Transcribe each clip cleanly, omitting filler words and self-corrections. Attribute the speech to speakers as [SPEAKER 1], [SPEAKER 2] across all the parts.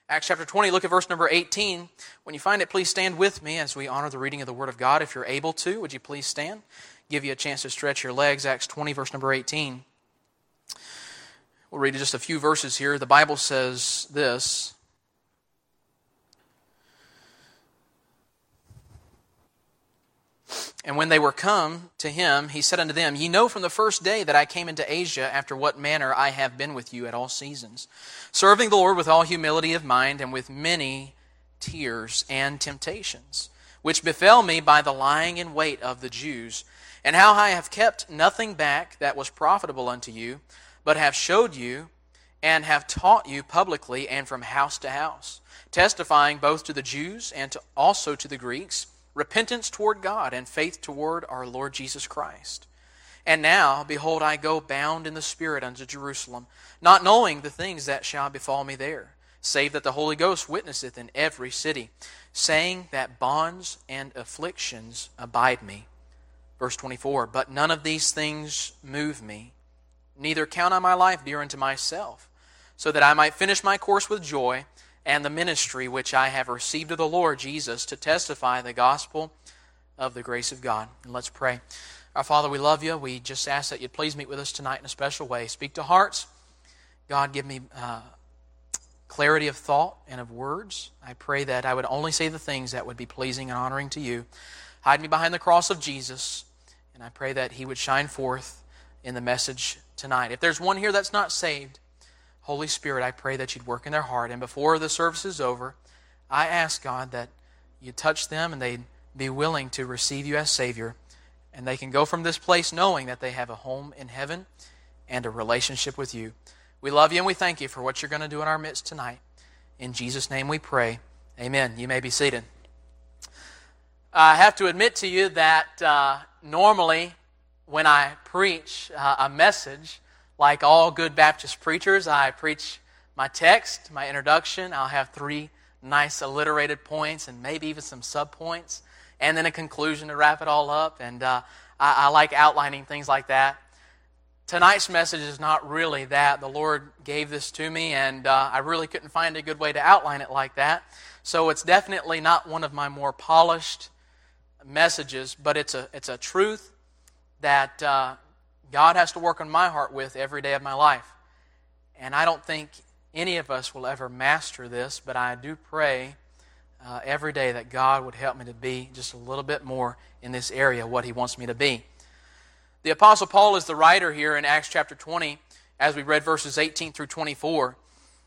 [SPEAKER 1] Acts chapter 20, look at verse number 18. When you find it, please stand with me as we honor the reading of the Word of God. If you're able to, would you please stand? Give you a chance to stretch your legs. Acts 20, verse number 18. We'll read just a few verses here. The Bible says this. And when they were come to him, he said unto them, Ye know from the first day that I came into Asia, after what manner I have been with you at all seasons, serving the Lord with all humility of mind, and with many tears and temptations, which befell me by the lying in wait of the Jews, and how I have kept nothing back that was profitable unto you, but have showed you, and have taught you publicly and from house to house, testifying both to the Jews and also to the Greeks, repentance toward God and faith toward our Lord Jesus Christ. And now, behold, I go bound in the Spirit unto Jerusalem, not knowing the things that shall befall me there, save that the Holy Ghost witnesseth in every city, saying that bonds and afflictions abide me. Verse 24, But none of these things move me, neither count I my life dear unto myself, so that I might finish my course with joy, and the ministry which I have received of the Lord Jesus to testify the gospel of the grace of God. And let's pray. Our Father, we love you. We just ask that you'd please meet with us tonight in a special way. Speak to hearts. God, give me clarity of thought and of words. I pray that I would only say the things that would be pleasing and honoring to you. Hide me behind the cross of Jesus, and I pray that he would shine forth in the message tonight. If there's one here that's not saved, Holy Spirit, I pray that you'd work in their heart. And before the service is over, I ask, God, that you'd touch them and they'd be willing to receive you as Savior. And they can go from this place knowing that they have a home in heaven and a relationship with you. We love you and we thank you for what you're going to do in our midst tonight. In Jesus' name we pray. Amen. You may be seated. I have to admit to you that normally when I preach a message, like all good Baptist preachers, I preach my text, my introduction. I'll have 3 nice alliterated points and maybe even some subpoints, and then a conclusion to wrap it all up. And I like outlining things like that. Tonight's message is not really that. The Lord gave this to me, and I really couldn't find a good way to outline it like that. So it's definitely not one of my more polished messages, but it's a truth that God has to work on my heart with every day of my life. And I don't think any of us will ever master this, but I do pray every day that God would help me to be just a little bit more in this area, what He wants me to be. The Apostle Paul is the writer here in Acts chapter 20, as we read verses 18 through 24.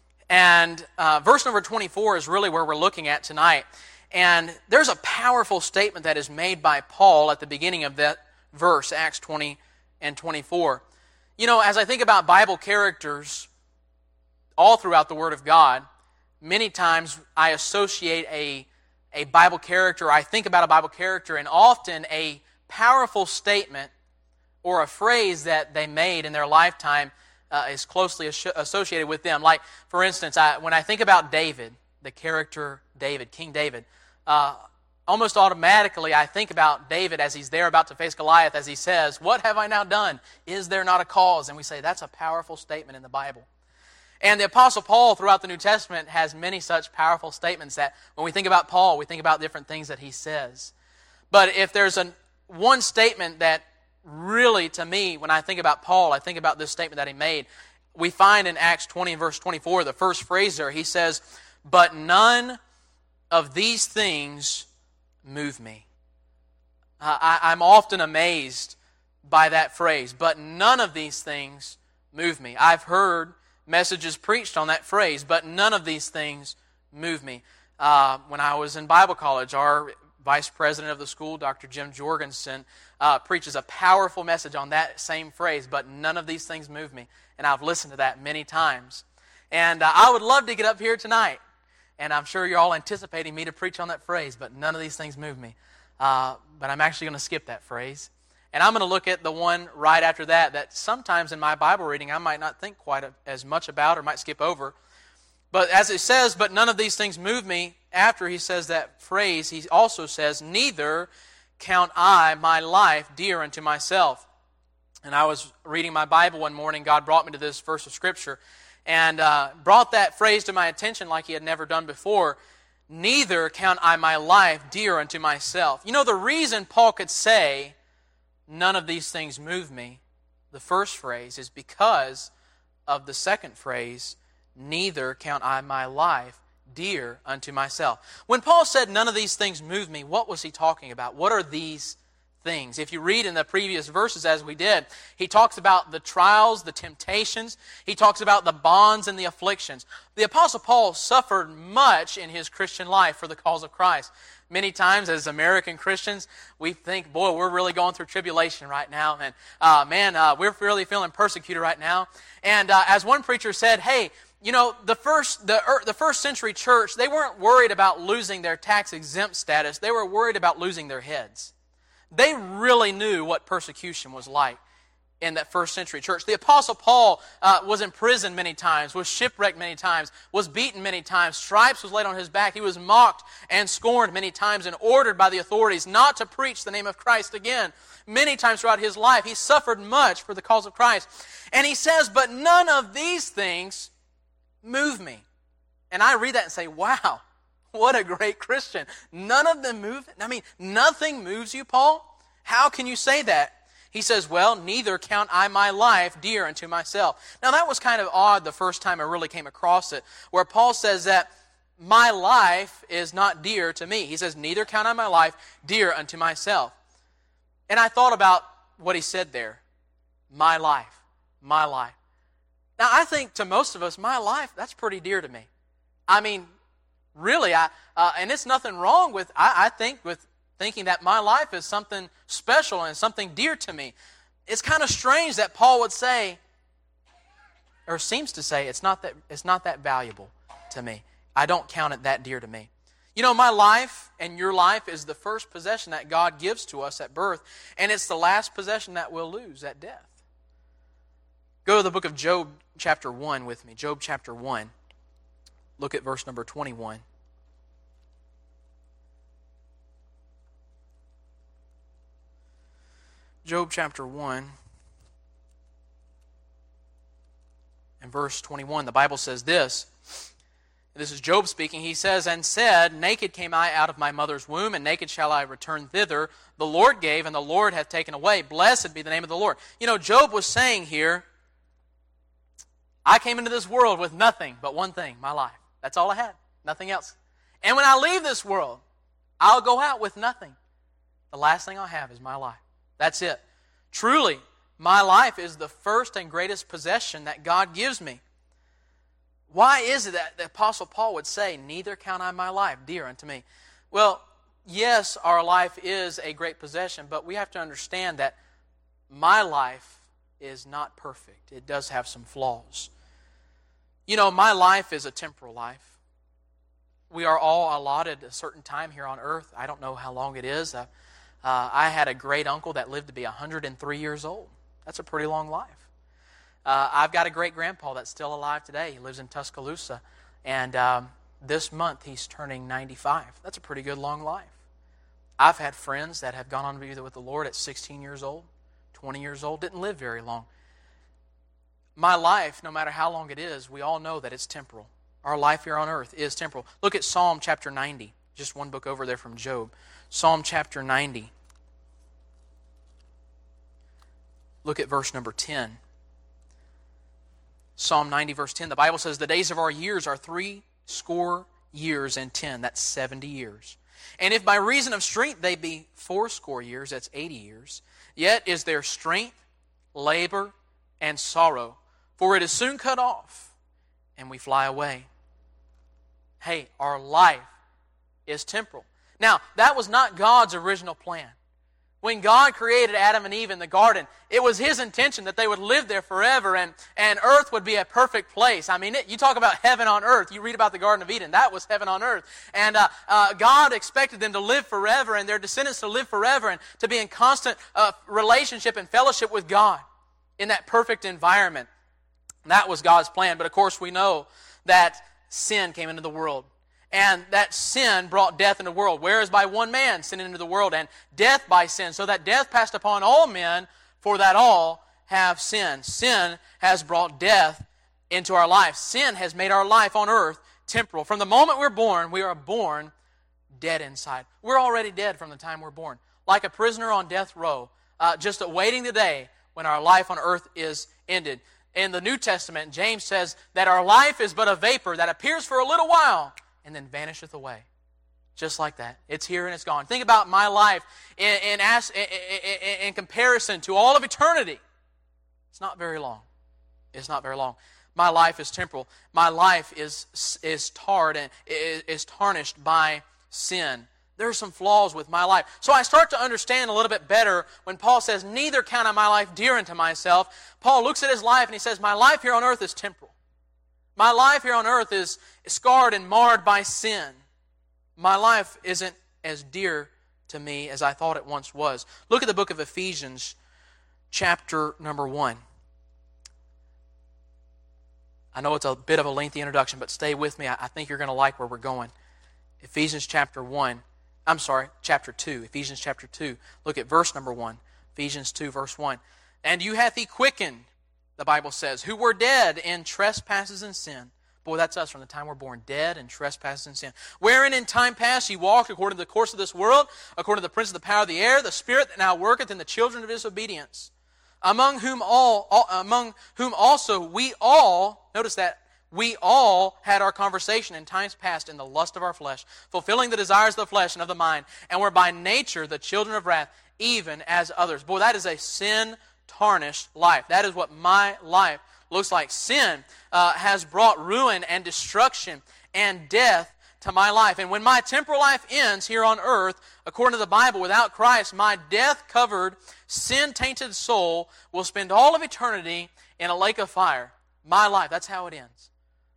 [SPEAKER 1] And verse number 24 is really where we're looking at tonight. And there's a powerful statement that is made by Paul at the beginning of that verse, Acts 20 and 24. You know, as I think about Bible characters all throughout the Word of God, many times I associate a Bible character, I think about a Bible character, and often a powerful statement or a phrase that they made in their lifetime is closely associated with them. Like, for instance, when I think about David, the character David, King David, almost automatically I think about David as he's there about to face Goliath, as he says, What have I now done? Is there not a cause? And we say that's a powerful statement in the Bible. And the Apostle Paul throughout the New Testament has many such powerful statements that when we think about Paul, we think about different things that he says. But if there's one statement that really, to me, when I think about Paul, I think about this statement that he made. We find in Acts 20 and verse 24, the first phrase there, he says, But none of these things move me. I'm often amazed by that phrase, but none of these things move me. I've heard messages preached on that phrase, but none of these things move me. When I was in Bible college, our vice president of the school, Dr. Jim Jorgensen, preaches a powerful message on that same phrase, but none of these things move me. And I've listened to that many times. And I would love to get up here tonight, and I'm sure you're all anticipating me to preach on that phrase, but none of these things move me. But I'm actually going to skip that phrase. And I'm going to look at the one right after that sometimes in my Bible reading I might not think quite as much about or might skip over. But as it says, but none of these things move me, after he says that phrase, he also says, Neither count I my life dear unto myself. And I was reading my Bible one morning, God brought me to this verse of Scripture, and brought that phrase to my attention like he had never done before. Neither count I my life dear unto myself. You know, the reason Paul could say, none of these things move me, the first phrase, is because of the second phrase, neither count I my life dear unto myself. When Paul said, none of these things move me, what was he talking about? What are these things? If you read in the previous verses as we did, he talks about the trials, the temptations. He talks about the bonds and the afflictions. The Apostle Paul suffered much in his Christian life for the cause of Christ. Many times as American Christians, we think, boy, we're really going through tribulation right now. And we're really feeling persecuted right now. And as one preacher said, hey, you know, the first century church, they weren't worried about losing their tax-exempt status. They were worried about losing their heads. They really knew what persecution was like in that first century church. The Apostle Paul was imprisoned many times, was shipwrecked many times, was beaten many times, stripes was laid on his back. He was mocked and scorned many times and ordered by the authorities not to preach the name of Christ again. Many times throughout his life, he suffered much for the cause of Christ. And he says, but none of these things move me. And I read that and say, wow, what a great Christian. None of them move. I mean, nothing moves you, Paul? How can you say that? He says, well, neither count I my life dear unto myself. Now that was kind of odd the first time I really came across it, where Paul says that my life is not dear to me. He says, neither count I my life dear unto myself. And I thought about what he said there. My life. My life. Now I think to most of us, my life, that's pretty dear to me. I mean, really, and it's nothing wrong with, I think, with thinking that my life is something special and something dear to me. It's kind of strange that Paul would say, or seems to say, it's not that valuable to me. I don't count it that dear to me. You know, my life and your life is the first possession that God gives to us at birth, and it's the last possession that we'll lose at death. Go to the book of Job chapter 1 with me. Job chapter 1. Look at verse number 21. Job chapter 1 and verse 21, the Bible says this. This is Job speaking. He says, and said, naked came I out of my mother's womb, and naked shall I return thither. The Lord gave, and the Lord hath taken away. Blessed be the name of the Lord. You know, Job was saying here, I came into this world with nothing but one thing, my life. That's all I had, nothing else. And when I leave this world, I'll go out with nothing. The last thing I'll have is my life. That's it. Truly, my life is the first and greatest possession that God gives me. Why is it that the Apostle Paul would say, neither count I my life dear unto me? Well, yes, our life is a great possession, but we have to understand that my life is not perfect. It does have some flaws. You know, my life is a temporal life. We are all allotted a certain time here on earth. I don't know how long it is. I had a great uncle that lived to be 103 years old. That's a pretty long life. I've got a great grandpa that's still alive today. He lives in Tuscaloosa. And this month he's turning 95. That's a pretty good long life. I've had friends that have gone on to be with the Lord at 16 years old, 20 years old, didn't live very long. My life, no matter how long it is, we all know that it's temporal. Our life here on earth is temporal. Look at Psalm chapter 90. Just one book over there from Job. Psalm chapter 90. Look at verse number 10. Psalm 90 verse 10. The Bible says, the days of our years are 70 years and 10. That's 70 years. And if by reason of strength they be 80 years, that's 80 years. Yet is there strength, labor, and sorrow. For it is soon cut off, and we fly away. Hey, our life is temporal. Now, that was not God's original plan. When God created Adam and Eve in the garden, it was His intention that they would live there forever and earth would be a perfect place. I mean, you talk about heaven on earth. You read about the Garden of Eden. That was heaven on earth. And God expected them to live forever and their descendants to live forever and to be in constant relationship and fellowship with God in that perfect environment. That was God's plan. But of course, we know that sin came into the world. And that sin brought death into the world. Whereas by one man sin into the world, and death by sin. So that death passed upon all men, for that all have sinned. Sin has brought death into our life. Sin has made our life on earth temporal. From the moment we're born, we are born dead inside. We're already dead from the time we're born. Like a prisoner on death row, just awaiting the day when our life on earth is ended. In the New Testament, James says that our life is but a vapor that appears for a little while and then vanisheth away. Just like that. It's here and it's gone. Think about my life in comparison to all of eternity. It's not very long. It's not very long. My life is temporal. My life is tarred and is tarnished by sin. There are some flaws with my life. So I start to understand a little bit better when Paul says, neither count I my life dear unto myself. Paul looks at his life and he says, my life here on earth is temporal. My life here on earth is scarred and marred by sin. My life isn't as dear to me as I thought it once was. Look at the book of Ephesians, chapter number 1. I know it's a bit of a lengthy introduction, but stay with me. I think you're going to like where we're going. Ephesians chapter 2. Ephesians chapter 2. Look at verse number 1. Ephesians 2, verse 1. And you hath he quickened, the Bible says, who were dead in trespasses and sin. Boy, that's us from the time we're born, dead in trespasses and sin. Wherein in time past ye walked according to the course of this world, according to the prince of the power of the air, the spirit that now worketh in the children of disobedience, among whom also we all, notice that, we all had our conversation in times past in the lust of our flesh, fulfilling the desires of the flesh and of the mind, and were by nature the children of wrath, even as others. Boy, that is a sin-tarnished life. That is what my life looks like. Sin has brought ruin and destruction and death to my life. And when my temporal life ends here on earth, according to the Bible, without Christ, my death-covered, sin-tainted soul will spend all of eternity in a lake of fire. My life, that's how it ends.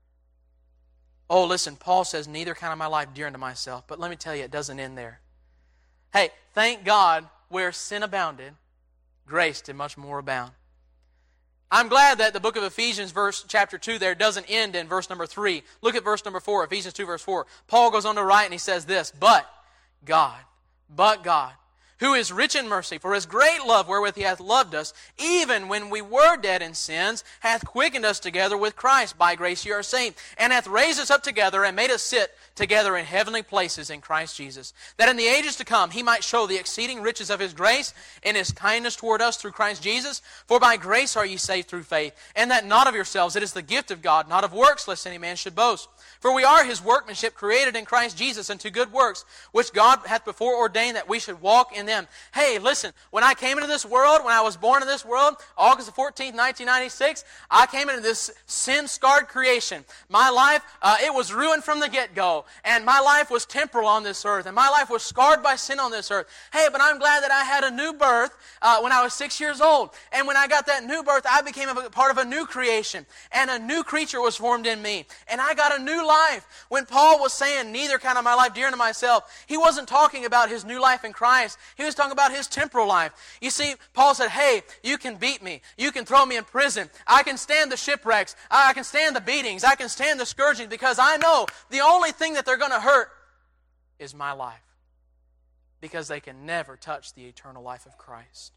[SPEAKER 1] Oh, listen, Paul says, neither count I my life dear unto myself. But let me tell you, it doesn't end there. Hey, thank God, where sin abounded, grace did much more abound. I'm glad that the book of Ephesians, chapter 2 there, doesn't end in verse number 3. Look at verse number 4, Ephesians 2, verse 4. Paul goes on to write and he says this, But God, who is rich in mercy, for His great love wherewith He hath loved us, even when we were dead in sins, hath quickened us together with Christ. By grace ye are saved, and hath raised us up together, and made us sit together in heavenly places in Christ Jesus, that in the ages to come He might show the exceeding riches of His grace in His kindness toward us through Christ Jesus. For by grace are ye saved through faith, and that not of yourselves, it is the gift of God, not of works, lest any man should boast. For we are His workmanship, created in Christ Jesus unto good works, which God hath before ordained that we should walk in them. Hey, listen, when I came into this world, when I was born in this world, August the 14th, 1996, I came into this sin-scarred creation. My life, it was ruined from the get-go, and my life was temporal on this earth, and my life was scarred by sin on this earth. Hey, but I'm glad that I had a new birth when I was 6 years old, and when I got that new birth, I became a part of a new creation, and a new creature was formed in me, and I got a new life. When Paul was saying, neither count I my life dear unto myself, he wasn't talking about his new life in Christ. He was talking about his temporal life. You see, Paul said, hey, you can beat me. You can throw me in prison. I can stand the shipwrecks. I can stand the beatings. I can stand the scourging, because I know the only thing that they're going to hurt is my life, because they can never touch the eternal life of Christ.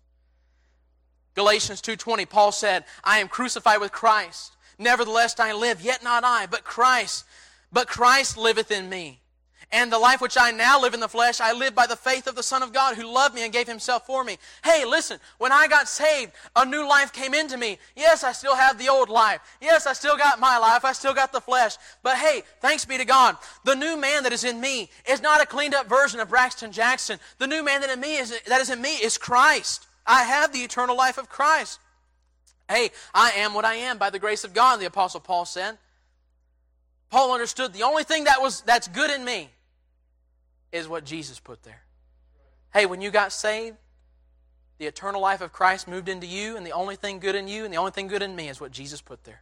[SPEAKER 1] Galatians 2:20, Paul said, I am crucified with Christ. Nevertheless I live, yet not I, but Christ liveth in me. And the life which I now live in the flesh, I live by the faith of the Son of God, who loved me and gave Himself for me. Hey, listen, when I got saved, a new life came into me. Yes, I still have the old life. Yes, I still got my life. I still got the flesh. But hey, thanks be to God, the new man that is in me is not a cleaned up version of Braxton Jackson. The new man that is in me is Christ. I have the eternal life of Christ. Hey, I am what I am by the grace of God, the Apostle Paul said. Paul understood the only thing that's good in me is what Jesus put there. Hey, when you got saved, the eternal life of Christ moved into you, and the only thing good in you and the only thing good in me is what Jesus put there.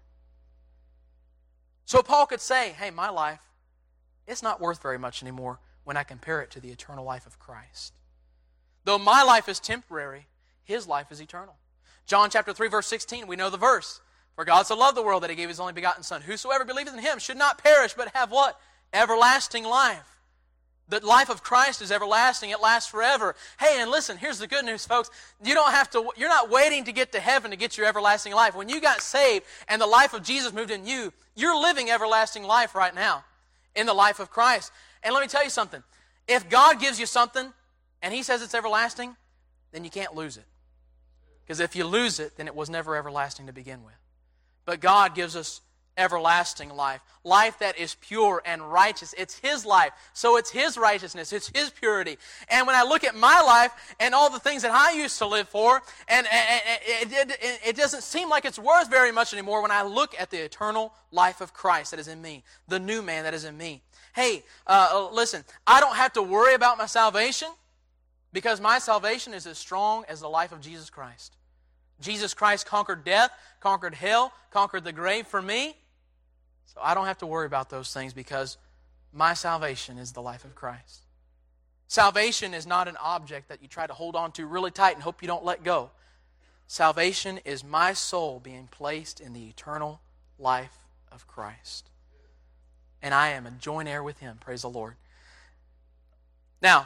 [SPEAKER 1] So Paul could say, hey, my life, it's not worth very much anymore when I compare it to the eternal life of Christ. Though my life is temporary, His life is eternal. John chapter 3, verse 16, we know the verse. For God so loved the world that He gave His only begotten Son. Whosoever believeth in Him should not perish, but have what? Everlasting life. The life of Christ is everlasting. It lasts forever. Hey, and listen, here's the good news, folks. You're not waiting to get to heaven to get your everlasting life. When you got saved and the life of Jesus moved in you, you're living everlasting life right now in the life of Christ. And let me tell you something. If God gives you something and He says it's everlasting, then you can't lose it. Because if you lose it, then it was never everlasting to begin with. But God gives us everlasting life. Life that is pure and righteous. It's His life. So it's His righteousness. It's His purity. And when I look at my life and all the things that I used to live for, and it doesn't seem like it's worth very much anymore when I look at the eternal life of Christ that is in me. The new man that is in me. Hey, listen, I don't have to worry about my salvation because my salvation is as strong as the life of Jesus Christ. Jesus Christ conquered death, conquered hell, conquered the grave for me. So I don't have to worry about those things because my salvation is the life of Christ. Salvation is not an object that you try to hold on to really tight and hope you don't let go. Salvation is my soul being placed in the eternal life of Christ. And I am a joint heir with Him. Praise the Lord. Now,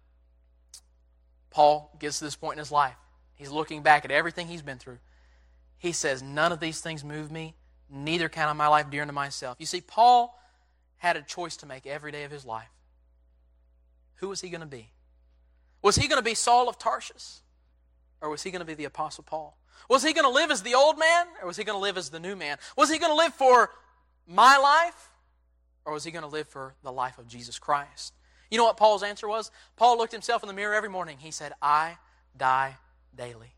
[SPEAKER 1] Paul gets to this point in his life. He's looking back at everything he's been through. He says, none of these things move me, neither count I my life dear unto myself. You see, Paul had a choice to make every day of his life. Who was he going to be? Was he going to be Saul of Tarsus? Or was he going to be the Apostle Paul? Was he going to live as the old man? Or was he going to live as the new man? Was he going to live for my life? Or was he going to live for the life of Jesus Christ? You know what Paul's answer was? Paul looked himself in the mirror every morning. He said, I die daily.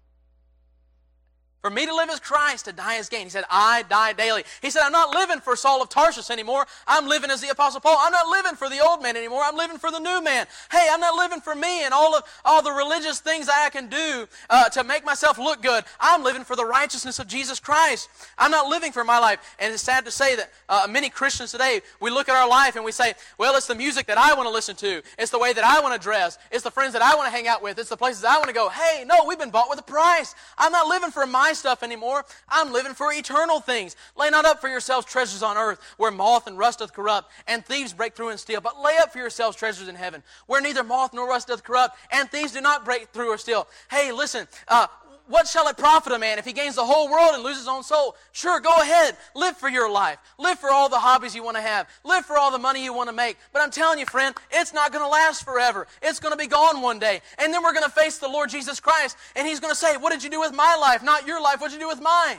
[SPEAKER 1] For me to live is Christ, to die is gain. He said, I die daily. He said, I'm not living for Saul of Tarsus anymore. I'm living as the Apostle Paul. I'm not living for the old man anymore. I'm living for the new man. Hey, I'm not living for me and all the religious things that I can do to make myself look good. I'm living for the righteousness of Jesus Christ. I'm not living for my life. And it's sad to say that many Christians today, we look at our life and we say, well, it's the music that I want to listen to. It's the way that I want to dress. It's the friends that I want to hang out with. It's the places I want to go. Hey, no, we've been bought with a price. I'm not living for my stuff anymore. I'm living for eternal things. Lay not up for yourselves treasures on earth where moth and rust doth corrupt and thieves break through and steal. But lay up for yourselves treasures in heaven where neither moth nor rust doth corrupt and thieves do not break through or steal. Hey, listen, what shall it profit a man if he gains the whole world and loses his own soul? Sure, go ahead. Live for your life. Live for all the hobbies you want to have. Live for all the money you want to make. But I'm telling you, friend, it's not going to last forever. It's going to be gone one day. And then we're going to face the Lord Jesus Christ, and He's going to say, what did you do with my life? Not your life. What did you do with mine?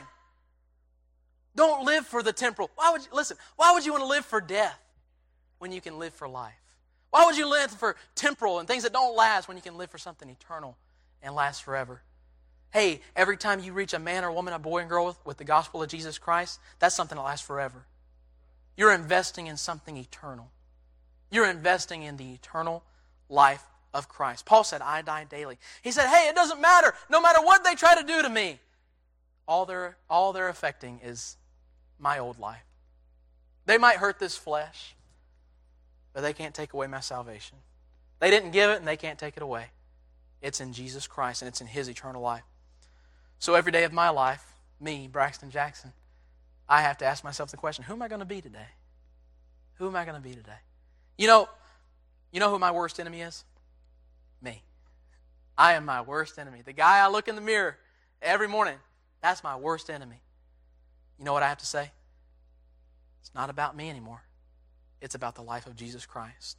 [SPEAKER 1] Don't live for the temporal. Why would you want to live for death when you can live for life? Why would you live for temporal and things that don't last when you can live for something eternal and last forever? Hey, every time you reach a man or woman, a boy and girl with the gospel of Jesus Christ, that's something that lasts forever. You're investing in something eternal. You're investing in the eternal life of Christ. Paul said, I die daily. He said, hey, it doesn't matter. No matter what they try to do to me, all they're affecting is my old life. They might hurt this flesh, but they can't take away my salvation. They didn't give it, and they can't take it away. It's in Jesus Christ, and it's in His eternal life. So every day of my life, me, Braxton Jackson, I have to ask myself the question, who am I going to be today? Who am I going to be today? You know who my worst enemy is? Me. I am my worst enemy. The guy I look in the mirror every morning, that's my worst enemy. You know what I have to say? It's not about me anymore. It's about the life of Jesus Christ.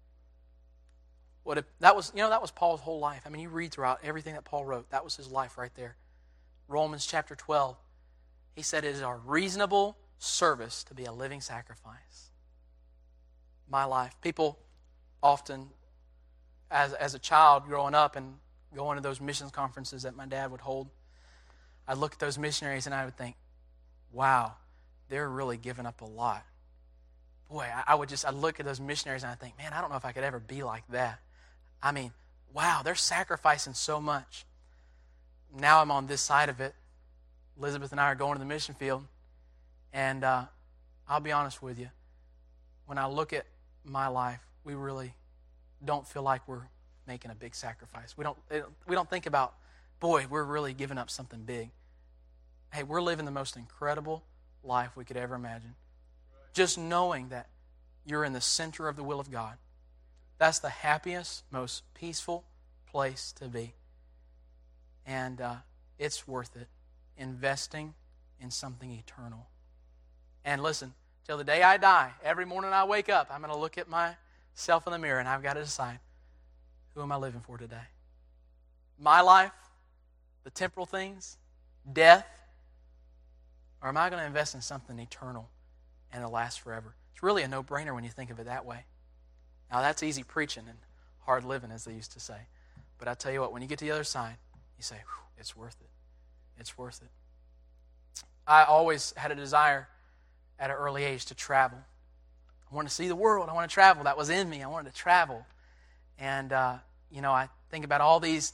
[SPEAKER 1] That was Paul's whole life. I mean, you read throughout everything that Paul wrote. That was his life right there. Romans chapter 12, he said it is our reasonable service to be a living sacrifice. My life. People often, as a child growing up and going to those missions conferences that my dad would hold, I'd look at those missionaries and I would think, wow, they're really giving up a lot. Boy, I'd look at those missionaries and I think, man, I don't know if I could ever be like that. I mean, wow, they're sacrificing so much. Now I'm on this side of it. Elizabeth and I are going to the mission field. And I'll be honest with you. When I look at my life, we really don't feel like we're making a big sacrifice. We don't think about, boy, we're really giving up something big. Hey, we're living the most incredible life we could ever imagine. Just knowing that you're in the center of the will of God. That's the happiest, most peaceful place to be. And it's worth it, investing in something eternal. And listen, till the day I die, every morning I wake up, I'm going to look at myself in the mirror and I've got to decide, who am I living for today? My life, the temporal things, death, or am I going to invest in something eternal and it'll last forever? It's really a no-brainer when you think of it that way. Now that's easy preaching and hard living, as they used to say. But I tell you what, when you get to the other side, you say, it's worth it. It's worth it. I always had a desire at an early age to travel. I wanted to see the world. I wanted to travel. That was in me. I wanted to travel. And, I think about all these,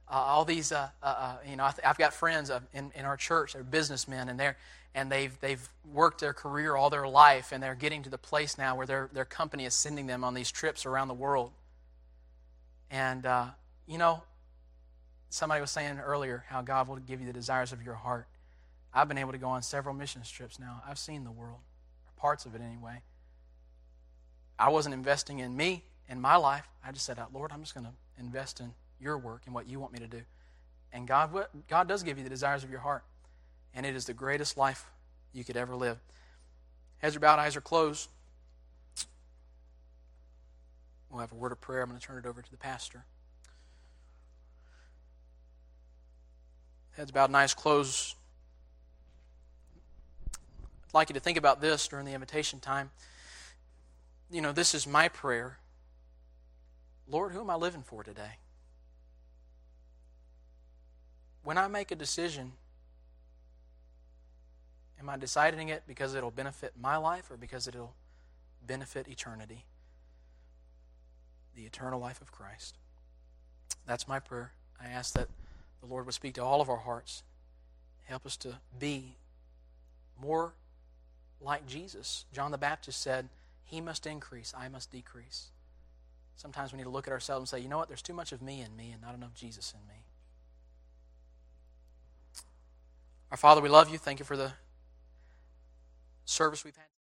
[SPEAKER 1] I've got friends in our church. They're businessmen, and they've worked their career all their life, and they're getting to the place now where their company is sending them on these trips around the world. And, somebody was saying earlier how God will give you the desires of your heart. I've been able to go on several mission trips now. I've seen the world, or parts of it anyway. I wasn't investing in me, in my life. I just said, Lord, I'm just going to invest in your work and what you want me to do. And God does give you the desires of your heart. And it is the greatest life you could ever live. Heads are bowed, eyes are closed. We'll have a word of prayer. I'm going to turn it over to the pastor. Heads bowed and eyes closed. I'd like you to think about this during the invitation time. This is my prayer. Lord, who am I living for today? When I make a decision, am I deciding it because it'll benefit my life or because it'll benefit eternity? The eternal life of Christ. That's my prayer. I ask that the Lord would speak to all of our hearts. Help us to be more like Jesus. John the Baptist said, He must increase, I must decrease. Sometimes we need to look at ourselves and say, you know what, there's too much of me in me and not enough Jesus in me. Our Father, we love you. Thank you for the service we've had.